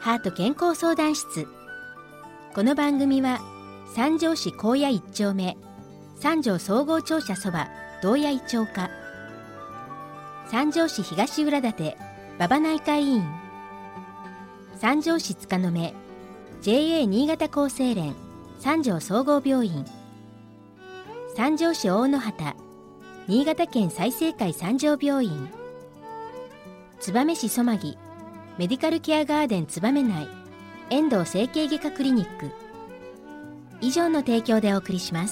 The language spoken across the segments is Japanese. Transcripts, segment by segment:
ハート健康相談室。この番組は三条市高野一丁目三条総合庁舎そば道谷井町課、三条市東浦館馬場内科医院、三条市塚の目 JA 新潟厚生連三条総合病院、三条市大野畑新潟県済生会三条病院、燕市そまぎメディカルケアガーデン燕内遠藤整形外科クリニック以上の提供でお送りします。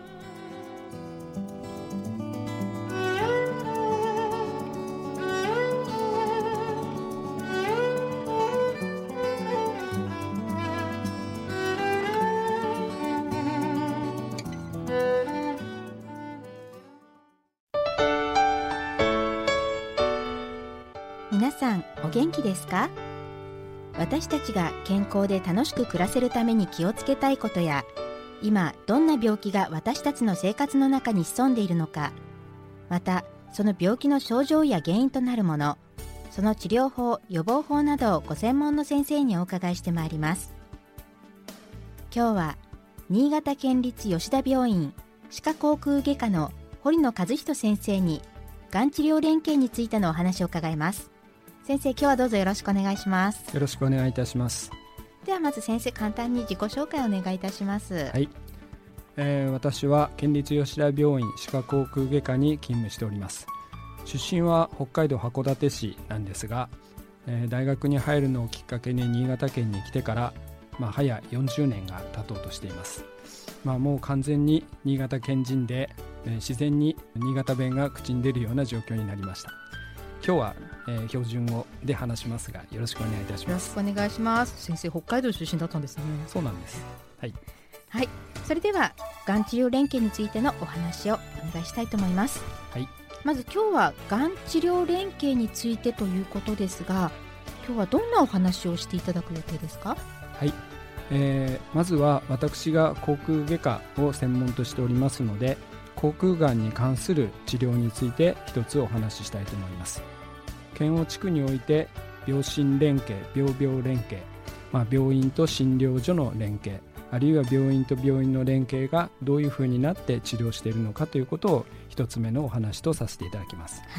皆さんお元気ですか？私たちが健康で楽しく暮らせるために気をつけたいことや、今どんな病気が私たちの生活の中に潜んでいるのか、またその病気の症状や原因となるもの、その治療法予防法などをご専門の先生にお伺いしてまいります。今日は新潟県立吉田病院歯科口腔外科の堀野和人先生にがん治療連携についてのお話を伺います。先生、今日はどうぞよろしくお願いします。 よろしくお願いいたします。 ではまず先生、簡単に自己紹介をお願いいたします。 はい、私は県立吉田病院歯科口腔外科に勤務しております。出身は北海道函館市なんですが、大学に入るのをきっかけに新潟県に来てから、早40年が経とうとしています。もう完全に新潟県人で、自然に新潟弁が口に出るような状況になりました。今日は、標準語で話しますが、よろしくお願いいたします。 よろしくお願いします。先生、北海道出身だったんですね。 そうなんです。はい、 はい、それではがん治療連携についてのお話をお願いしたいと思います。 はい、 まず今日はがん治療連携についてということですが、今日はどんなお話をしていただく予定ですか？ はい、まずは私が口腔外科を専門としておりますので、口腔がんに関する治療について一つお話ししたいと思います。県央地区において病診連携、病病連携、病院と診療所の連携、あるいは病院と病院の連携がどういうふうになって治療しているのかということを一つ目のお話とさせていただきます。 はい、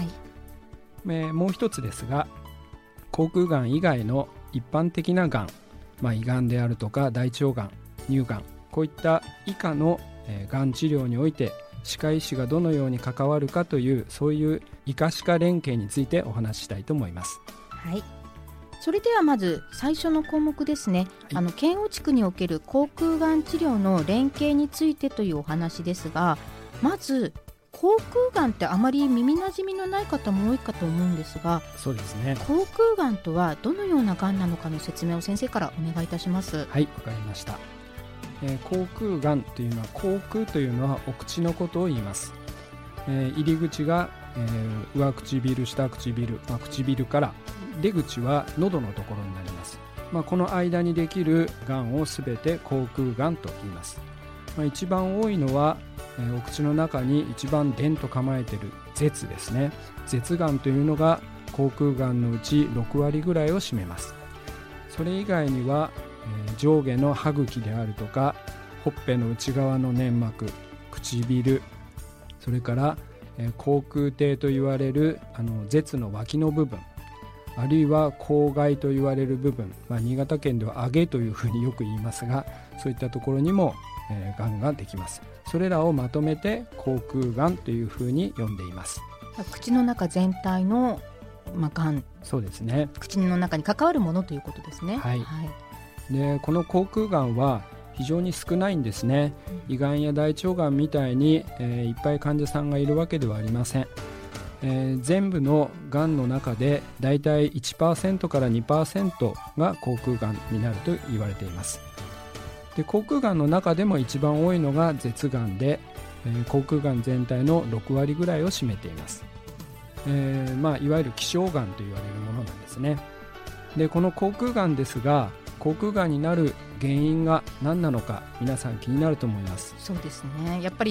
もう一つですが、口腔がん以外の一般的ながん、胃がんであるとか大腸がん、乳がん、こういった以下のがん治療において歯科医師がどのように関わるかという、そういう医科歯科連携についてお話ししたいと思います。 はい、それではまず最初の項目ですね。 はい、 県央地区における口腔がん治療の連携についてというお話ですが、まず口腔がんってあまり耳なじみのない方も多いかと思うんですが、 そうですね。 口腔がんとはどのようながんなのかの説明を先生からお願いいたします。 はい、わかりました。口腔がんというのは、口腔というのはお口のことを言います。入り口が、上唇、下唇、唇から出口は喉のところになります。この間にできるがんをすべて口腔がんと言います。一番多いのは、お口の中に一番デンと構えている舌ですね。舌がんというのが口腔がんのうち6割ぐらいを占めます。それ以外には、上下の歯茎であるとか、ほっぺの内側の粘膜、唇、それから口腔底と言われる舌の脇の部分、あるいは口蓋と言われる部分、新潟県では上げというふうによく言いますが、そういったところにもがんができます。それらをまとめて口腔がんというふうに呼んでいます。 口の中全体のがん、 そうですね。 口の中に関わるものということですね。 はい、でこの口腔がんは非常に少ないんですね。胃がんや大腸がんみたいに、いっぱい患者さんがいるわけではありません。全部のがんの中でだいたい 1% から 2% が口腔がんになると言われています。で口腔がんの中でも一番多いのが舌がんで、口腔がん全体の6割ぐらいを占めています。いわゆる希少がんと言われるものなんですね。でこの口腔がんですが、口腔がんになる原因が何なのか、皆さん気になると思います。 そうですね。やっぱり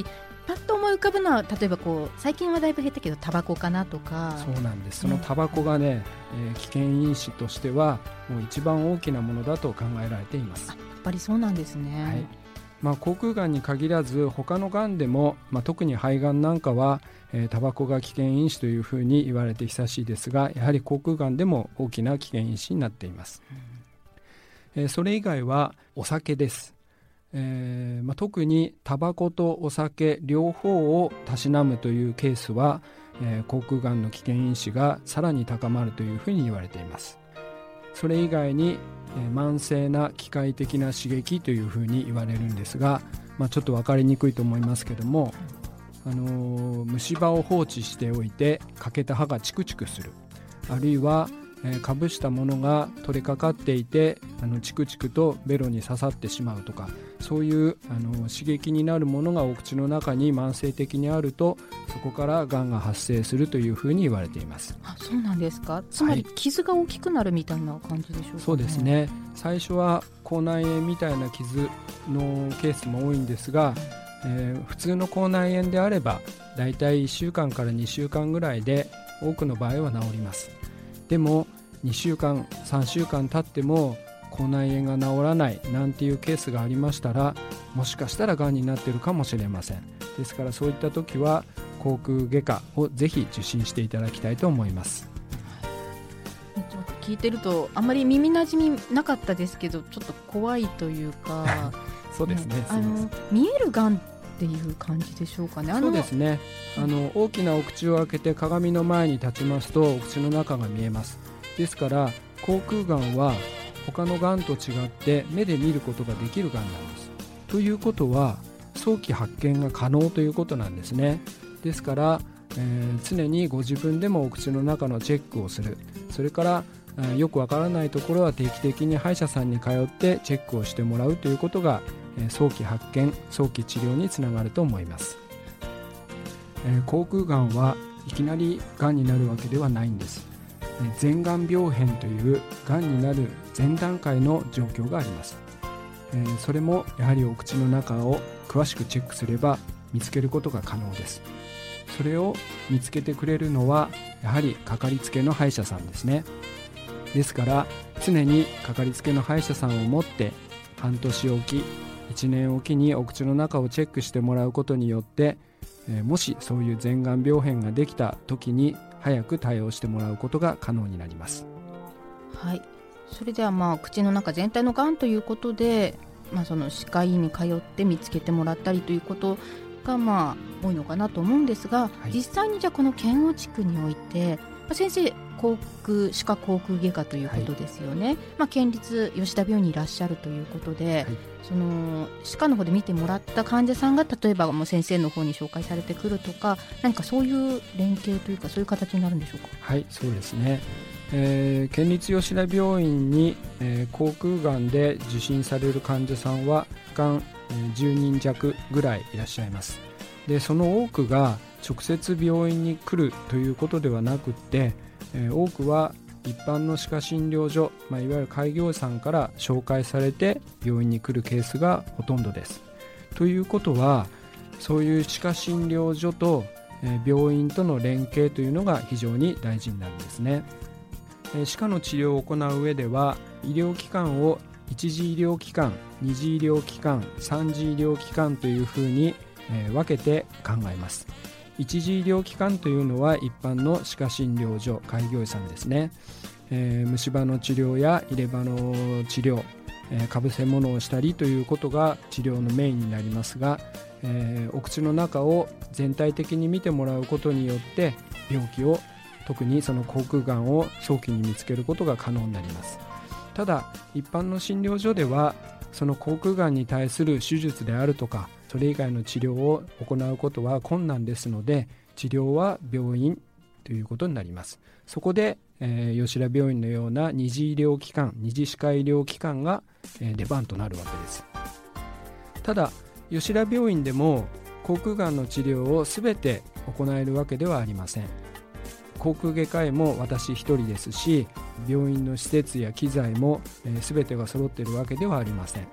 パッと思い浮かぶのは例えば最近はだいぶ減ったけどタバコかなとか。 そうなんです。そのタバコがね、危険因子としてはもう一番大きなものだと考えられています。 やっぱりそうなんですね。 はい。口腔がんに限らず他のがんでも、特に肺がんなんかは、タバコが危険因子というふうに言われて久しいですが、やはり口腔がんでも大きな危険因子になっています。それ以外はお酒です。特にタバコとお酒両方をたしなむというケースは、口腔がんの危険因子がさらに高まるというふうに言われています。それ以外に、慢性な機械的な刺激というふうに言われるんですが、ちょっと分かりにくいと思いますけども、虫歯を放置しておいて欠けた歯がチクチクする、あるいはかぶしたものが取れかかっていてチクチクとベロに刺さってしまうとか、そういう刺激になるものがお口の中に慢性的にあると、そこからがんが発生するというふうに言われています。 そうなんですか。つまり傷が大きくなるみたいな感じでしょうかね。 そうですね。最初は口内炎みたいな傷のケースも多いんですが、普通の口内炎であればだいたい1週間から2週間ぐらいで多くの場合は治ります。でも2週間3週間経っても口内炎が治らないなんていうケースがありましたら、もしかしたらがんになっているかもしれません。ですからそういった時は口腔外科をぜひ受診していただきたいと思います。 聞いてるとあんまり耳なじみなかったですけど、ちょっと怖いというかそうですね。 見えるがんっていう感じでしょうかね。 そうですね。大きなお口を開けて鏡の前に立ちますとお口の中が見えます。ですから口腔がんは他のがんと違って目で見ることができるがんなんです。ということは早期発見が可能ということなんですね。ですから、常にご自分でもお口の中のチェックをする、それからよくわからないところは定期的に歯医者さんに通ってチェックをしてもらうということが、早期発見早期治療につながると思います。口腔がんはいきなりがんになるわけではないんです。前がん病変というがんになる前段階の状況があります。それもやはりお口の中を詳しくチェックすれば見つけることが可能です。それを見つけてくれるのはやはりかかりつけの歯医者さんですね。ですから常にかかりつけの歯医者さんを持って半年おき1年おきにお口の中をチェックしてもらうことによって、もしそういう前がん病変ができた時に早く対応してもらうことが可能になります。 はい。それでは口の中全体のがんということで、その歯科医に通って見つけてもらったりということが多いのかなと思うんですが、実際にじゃあこの県央地区において、先生歯科口腔外科ということですよね。県立吉田病院にいらっしゃるということで、その歯科の方で見てもらった患者さんが例えばもう先生の方に紹介されてくるとか、何かそういう連携というかそういう形になるんでしょうか。 はい、そうですね。県立吉田病院に、口腔がんで受診される患者さんは年間10人弱ぐらいいらっしゃいます。でその多くが直接病院に来るということではなくって、多くは一般の歯科診療所、いわゆる開業医さんから紹介されて病院に来るケースがほとんどです。ということはそういう歯科診療所と病院との連携というのが非常に大事になるんですね。歯科の治療を行う上では医療機関を一次医療機関、二次医療機関、三次医療機関というふうに分けて考えます。一次医療機関というのは一般の歯科診療所、開業医さんですね。虫歯の治療や入れ歯の治療、かぶせ物をしたりということが治療のメインになりますが、お口の中を全体的に見てもらうことによって病気を、特にその口腔がんを早期に見つけることが可能になります。ただ一般の診療所ではその口腔がんに対する手術であるとかそれ以外の治療を行うことは困難ですので、治療は病院ということになります。そこで、吉田病院のような二次医療機関、二次歯科医療機関が、出番となるわけです。ただ吉田病院でも口腔がんの治療をすべて行えるわけではありません。口腔外科医も私一人ですし、病院の施設や機材も、全てが揃っているわけではありません。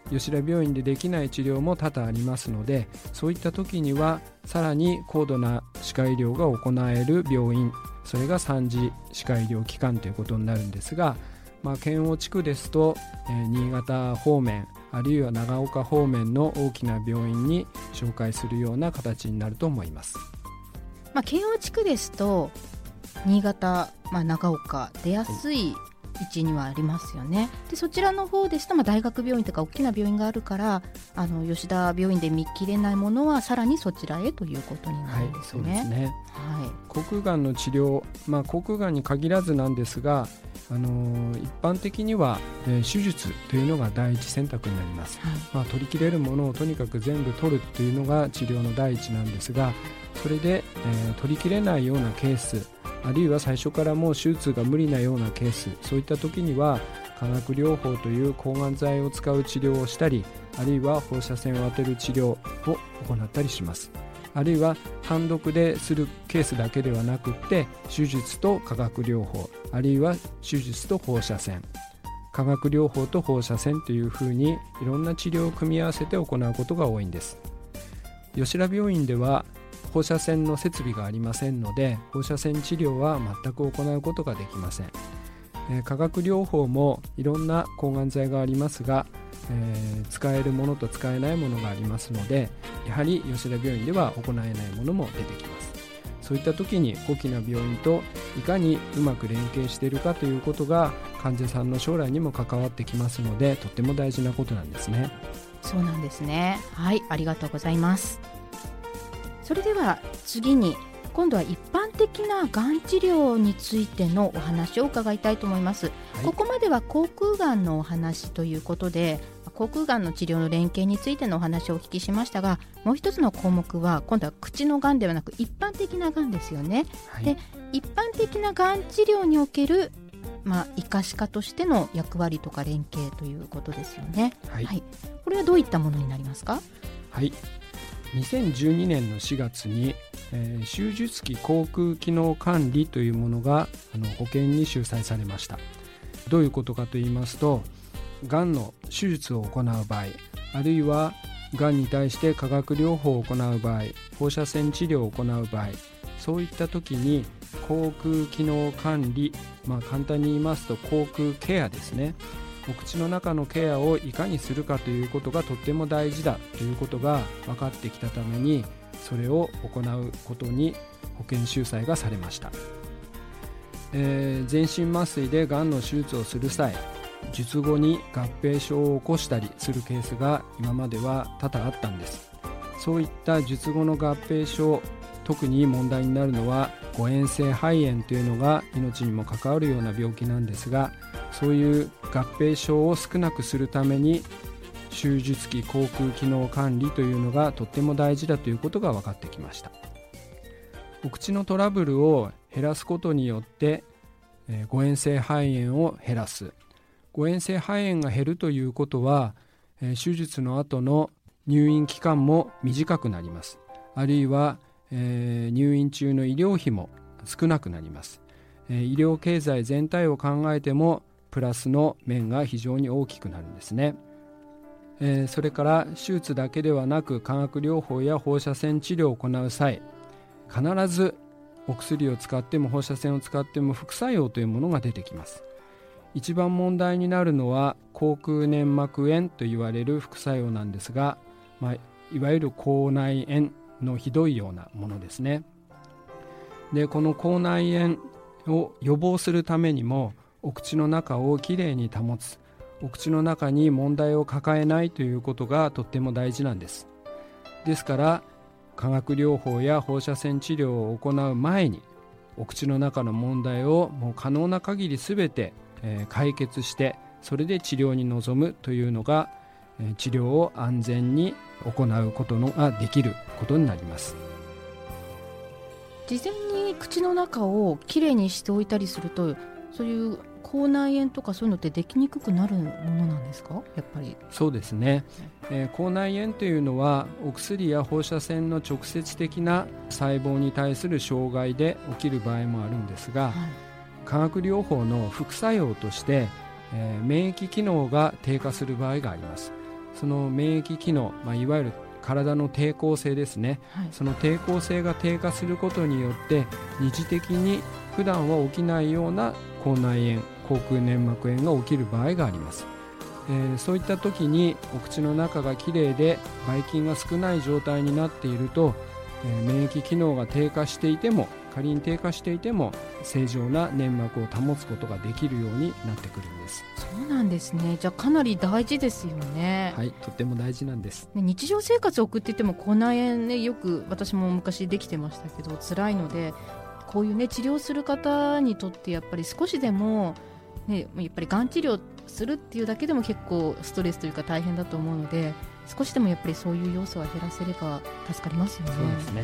吉田病院でできない治療も多々ありますので、そういった時にはさらに高度な歯科医療が行える病院、それが3次歯科医療機関ということになるんですが、県央地区ですと、新潟方面あるいは長岡方面の大きな病院に紹介するような形になると思います。 県央地区ですと新潟、長岡出やすい位置にはありますよね。でそちらの方ですと、大学病院とか大きな病院があるから吉田病院で見切れないものはさらにそちらへということになるんですね。 そうですね。口腔がんの治療、口腔がんに限らずなんですが、一般的には、手術というのが第一選択になります。取り切れるものをとにかく全部取るというのが治療の第一なんですが、それで、取り切れないようなケース、あるいは最初からもう手術が無理なようなケース、そういった時には化学療法という抗がん剤を使う治療をしたり、あるいは放射線を当てる治療を行ったりします。あるいは単独でするケースだけではなくって手術と化学療法、あるいは手術と放射線、化学療法と放射線というふうにいろんな治療を組み合わせて行うことが多いんです。吉田病院では放射線の設備がありませんので、放射線治療は全く行うことができません。化学療法もいろんな抗がん剤がありますが、使えるものと使えないものがありますので、やはり吉田病院では行えないものも出てきます。そういった時に大きな病院といかにうまく連携しているかということが患者さんの将来にも関わってきますので、とっても大事なことなんですね。 そうなんですね。はい、ありがとうございます。それでは次に今度は一般的ながん治療についてのお話を伺いたいと思います。ここまでは口腔がんのお話ということで、口腔がんの治療の連携についてのお話をお聞きしましたが、もう一つの項目は今度は口のがんではなく一般的ながんですよね。で一般的ながん治療における医科歯科としての役割とか連携ということですよね。これはどういったものになりますか？ 2012年の4月に、手術期口腔機能管理というものが保険に収載されました。どういうことかといいますと、がんの手術を行う場合、あるいはがんに対して化学療法を行う場合、放射線治療を行う場合、そういった時に口腔機能管理、簡単に言いますと口腔ケアですね。お口の中のケアをいかにするかということがとっても大事だということが分かってきたために、それを行うことに保険収載がされました。全身麻酔でがんの手術をする際、術後に合併症を起こしたりするケースが今までは多々あったんです。そういった術後の合併症、特に問題になるのは誤嚥性肺炎というのが命にも関わるような病気なんですが、そういう合併症を少なくするために手術期口腔機能管理というのがとっても大事だということが分かってきました。お口のトラブルを減らすことによって誤嚥性肺炎を減らす。誤嚥性肺炎が減るということは手術の後の入院期間も短くなります。あるいは入院中の医療費も少なくなります。医療経済全体を考えてもプラスの面が非常に大きくなるんですね。それから手術だけではなく化学療法や放射線治療を行う際、必ずお薬を使っても放射線を使っても副作用というものが出てきます。一番問題になるのは口腔粘膜炎といわれる副作用なんですが、いわゆる口内炎のひどいようなものですね。でこの口内炎を予防するためにもお口の中をきれいに保つ、お口の中に問題を抱えないということがとっても大事なんです。ですから化学療法や放射線治療を行う前にお口の中の問題をもう可能な限り全て解決して、それで治療に臨むというのが治療を安全に行うことができることになります。 事前に口の中をきれいにしておいたりすると、そういう口内炎とかそういうのってできにくくなるものなんですか？やっぱりそうですね。口内炎というのはお薬や放射線の直接的な細胞に対する障害で起きる場合もあるんですが、化学療法の副作用として、免疫機能が低下する場合があります。 その免疫機能、いわゆる体の抵抗性ですね、その抵抗性が低下することによって二次的に普段は起きないような口内炎、口腔粘膜炎が起きる場合があります。そういった時にお口の中がきれいでばい菌が少ない状態になっていると、免疫機能が低下していても、仮に低下していても正常な粘膜を保つことができるようになってくるんです。 そうなんですね。じゃあかなり大事ですよね。 はい、とっても大事なんです。 日常生活を送っていても口内炎ね、よく私も昔できてましたけど辛いので、こういうね治療する方にとってやっぱり少しでも、やっぱりがん治療するっていうだけでも結構ストレスというか大変だと思うので、少しでもやっぱりそういう要素は減らせれば助かりますよね。 そうですね。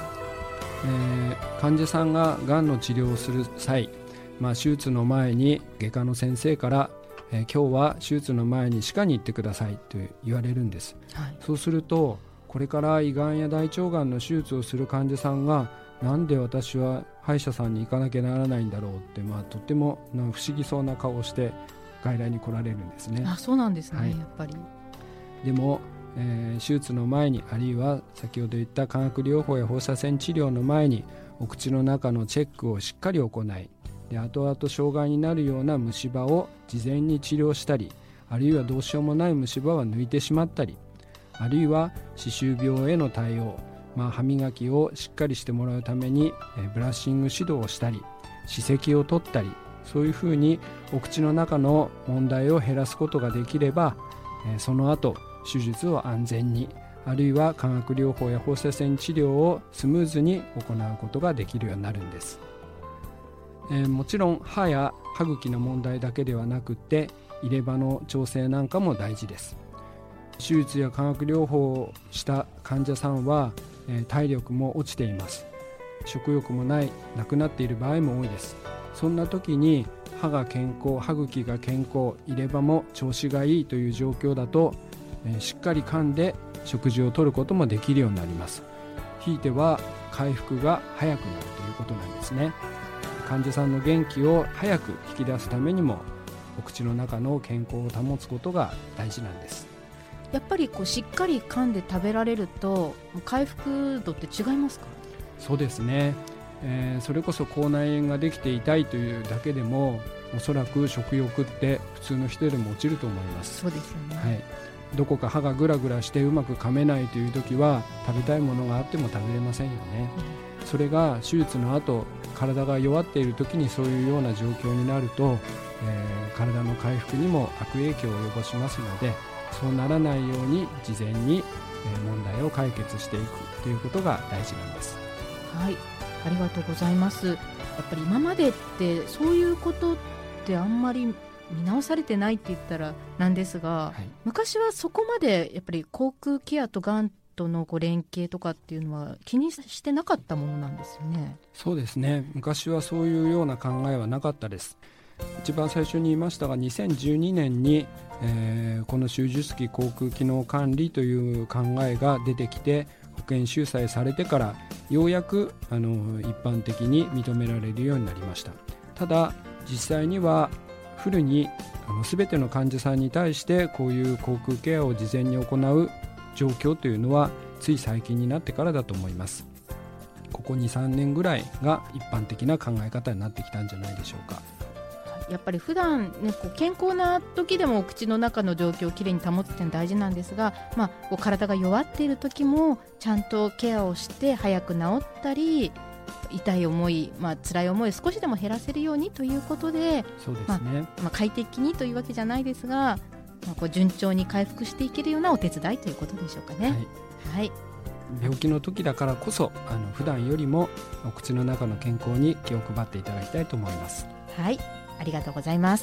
患者さんががんの治療をする際、手術の前に外科の先生から、今日は手術の前に歯科に行ってくださいと言われるんです、そうするとこれから胃がんや大腸がんの手術をする患者さんが、なんで私は歯医者さんに行かなきゃならないんだろうって、とっても不思議そうな顔をして外来に来られるんですね。 そうなんですね、やっぱり。でも手術の前に、あるいは先ほど言った化学療法や放射線治療の前にお口の中のチェックをしっかり行い、で後々障害になるような虫歯を事前に治療したり、あるいはどうしようもない虫歯は抜いてしまったり、あるいは歯周病への対応、歯磨きをしっかりしてもらうためにブラッシング指導をしたり、歯石を取ったり、そういうふうにお口の中の問題を減らすことができれば、その後手術を安全に、あるいは化学療法や放射線治療をスムーズに行うことができるようになるんです。もちろん歯や歯茎の問題だけではなくて、入れ歯の調整なんかも大事です。手術や化学療法をした患者さんは、体力も落ちています。食欲もなくなっている場合も多いです。そんな時に歯が健康、歯茎が健康、入れ歯も調子がいいという状況だと、しっかり噛んで食事をとることもできるようになります。ひいては回復が早くなるということなんですね。患者さんの元気を早く引き出すためにも、お口の中の健康を保つことが大事なんです。 やっぱりしっかり噛んで食べられると回復度って違いますか？ そうですね、それこそ口内炎ができて痛いというだけでも、おそらく食欲って普通の人でも落ちると思います。 そうですよね、 どこか歯がグラグラしてうまく噛めないという時は、食べたいものがあっても食べれませんよね、それが手術の後、体が弱っている時にそういうような状況になると、体の回復にも悪影響を及ぼしますので、そうならないように事前に問題を解決していくということが大事なんです。 はい、ありがとうございます。やっぱり今までってそういうことってあんまり見直されてないって言ったらなんですが、昔はそこまでやっぱり口腔ケアとがんとの連携とかっていうのは気にしてなかったものなんですよね。 そうですね、昔はそういうような考えはなかったです。一番最初に言いましたが、2012年に、この手術器口腔機能管理という考えが出てきて、保険収載されてからようやく一般的に認められるようになりました。ただ実際にはフルに全ての患者さんに対してこういう口腔ケアを事前に行う状況というのはつい最近になってからだと思います。ここ 2,3 年ぐらいが一般的な考え方になってきたんじゃないでしょうか。 やっぱり普段、健康な時でも口の中の状況をきれいに保つっていうのは大事なんですが、体が弱っている時もちゃんとケアをして早く治ったり、痛い思い、辛い思いを少しでも減らせるようにということで、 そうですね、 快適にというわけじゃないですが、順調に回復していけるようなお手伝いということでしょうかね。はい、 病気の時だからこそ普段よりもお口の中の健康に気を配っていただきたいと思います。 はい、ありがとうございます。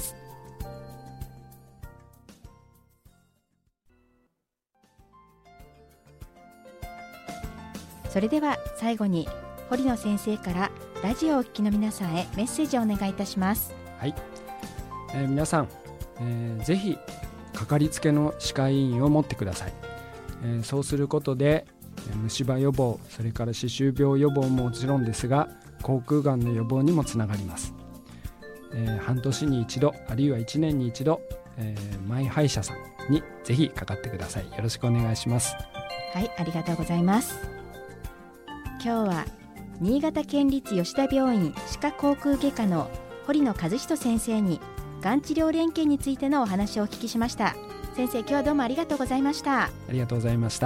それでは最後に堀野先生からラジオをお聞きの皆さんへメッセージをお願いいたします。 はい、皆さん、ぜひかかりつけの歯科医院を持ってください。そうすることで虫歯予防、それから歯周病予防ももちろんですが、口腔がんの予防にもつながります。半年に一度、あるいは1年に一度、マイ歯医者さんにぜひかかってください。よろしくお願いします。 はい、ありがとうございます。今日は新潟県立吉田病院歯科口腔外科の堀野和人先生にがん治療連携についてのお話をお聞きしました。先生、今日はどうもありがとうございました。 ありがとうございました。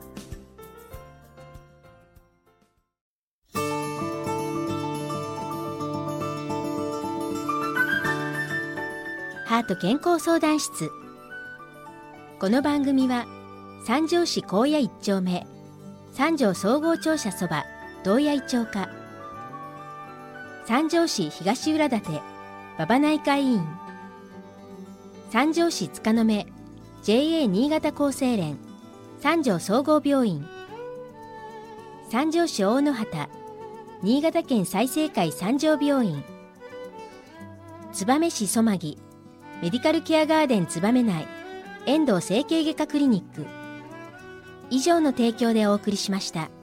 ハート健康相談室。この番組は三条市高野一丁目三条総合庁舎そば道谷町課、三条市東浦館馬場内科医院、三条市塚の目 JA 新潟厚生連三条総合病院、三条市大野畑新潟県済生会三条病院、燕市曽間木メディカルケアガーデン燕内遠藤整形外科クリニック、以上の提供でお送りしました。